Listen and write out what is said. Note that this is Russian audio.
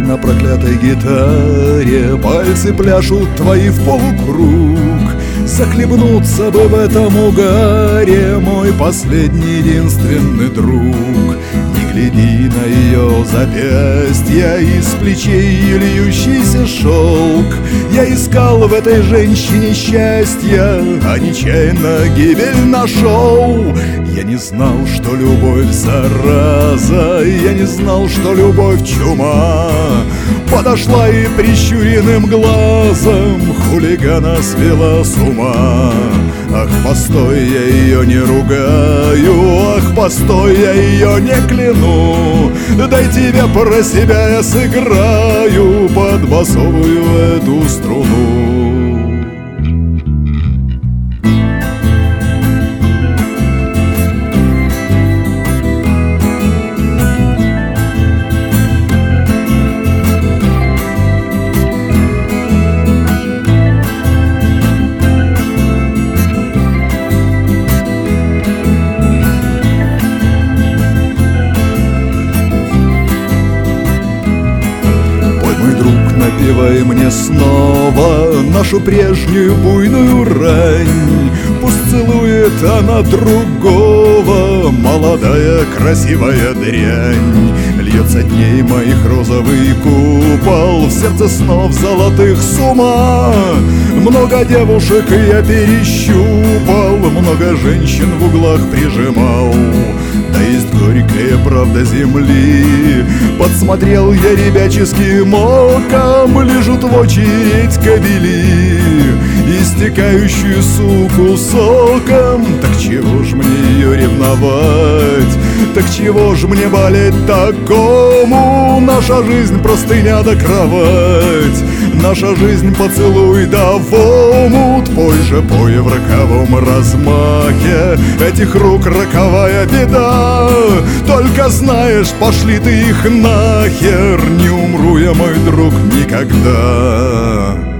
на проклятой гитаре, пальцы пляшут твои в полукруг. Захлебнуться бы в этом угаре, мой последний единственный друг. Не гляди на ее запястья, из плечей льющийся шелк. Я искал в этой женщине счастья, а нечаянно гибель нашел. Я не знал, что любовь зараза, я не знал, что любовь чума. Подошла и прищуренным глазом хулигана свела с ума. Ах, постой, я ее не ругаю, ах, постой, я ее не кляну. Дай тебе про себя я сыграю под басовую эту струну. Напевай мне снова нашу прежнюю буйную рань. Пусть целует она другого, молодая красивая дрянь. Льется дней моих розовый купол, в сердце снов золотых с ума. Много девушек я перещупал, много женщин в углах прижимал. Да есть горькая правда земли. Подсмотрел я ребяческим оком, лежут в очередь кобели, истекающую суку соком. Так чего ж мне ее ревновать? Так чего ж мне болеть такому? Наша жизнь простыня да кровать, наша жизнь поцелуй да в омут. Пой же, пой в роковом размахе этих рук роковая беда. Только знаешь, пошли ты их нахер, не умру я, мой друг, никогда.